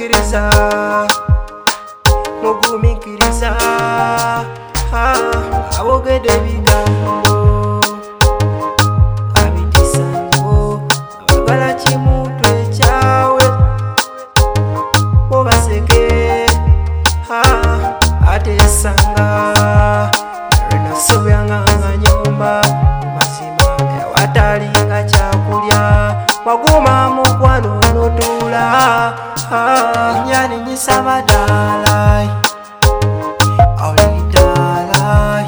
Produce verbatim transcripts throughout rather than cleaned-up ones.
mugumikiriza mugumikiriza abogedde ebigambo abitisanyo abagala kimuntu ekyawe bobaseke ate esanga narenasobyanganga nyomba mazima ewatalinga kyakulya waguma mukwano notula nyani nyisaba dalai olidalai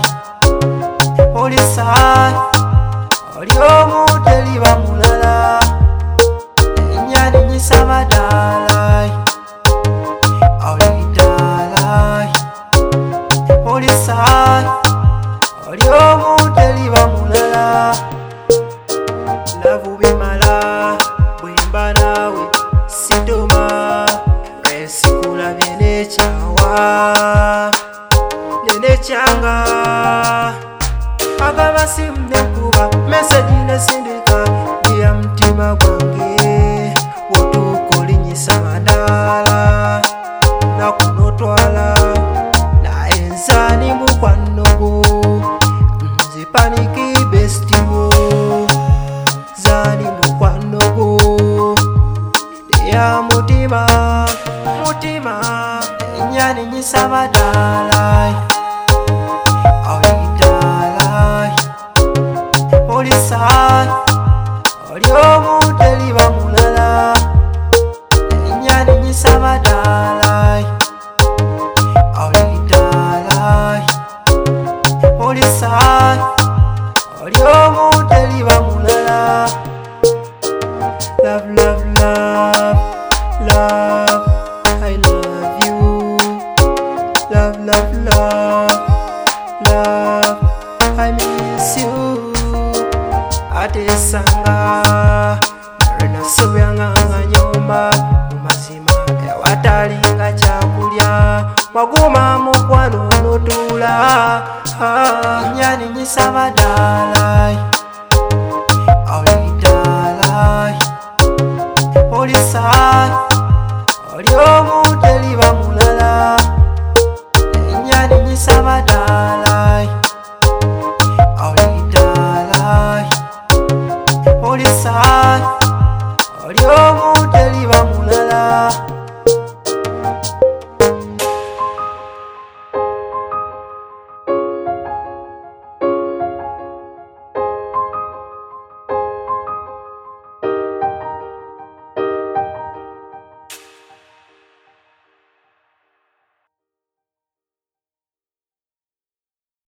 olisai oliomu teliba mulala nyani nyisaba dalai olidalai olisai oliomu teliba mulala lavu bimala bwemba nawe sidoma resikula byenekyawa nenekyanga agaba simu nekuba meseji nesindika bya mutima gwange wotukolinyisa madala nakunotwala naenzani mukwanogo nzipaniki bestiwo zani mukwanogo ya mutima mutima nyani nyisaba dalai olidalai olisai oliomu teliba mulala nyani nyisaba dalai olidalai olisai oliomu teliba mulala. Love, love, love, love, I love you. Love, love, love, love, I miss you. Ate sanga narena sobyanganga nyomba mumazima ewatalinga kyakulya waguma mukwano notula nyani nyisaba dalai olidalai olisai oliomu